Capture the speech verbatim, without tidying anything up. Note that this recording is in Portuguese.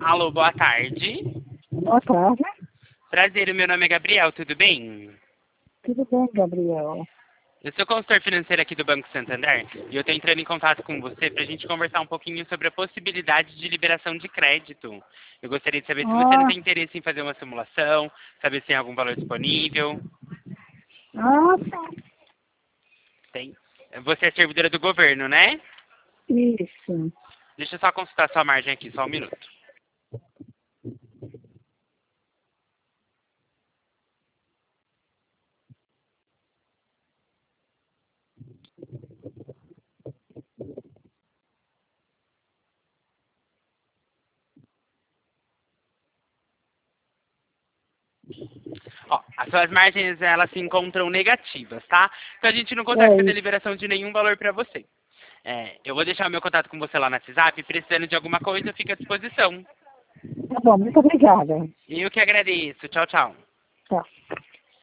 Alô, boa tarde. Boa tarde. Prazer, o meu nome é Gabriel, tudo bem? Tudo bem, Gabriel? Eu sou consultor financeiro aqui do Banco Santander e eu estou entrando em contato com você para a gente conversar um pouquinho sobre a possibilidade de liberação de crédito. Eu gostaria de saber se você não Ah, tem interesse em fazer uma simulação, saber se tem algum valor disponível. ah, sim. Tem. Você é servidora do governo, né? Isso. Deixa eu só consultar sua margem aqui, só um minuto. Ó, as suas margens, elas se encontram negativas, tá? Então a gente não consegue É fazer isso. liberação de nenhum valor para você. É, eu vou deixar o meu contato com você lá no WhatsApp, precisando de alguma coisa, fica à disposição. Tá bom, muito obrigada. Eu que agradeço. Tchau, tchau. Tá.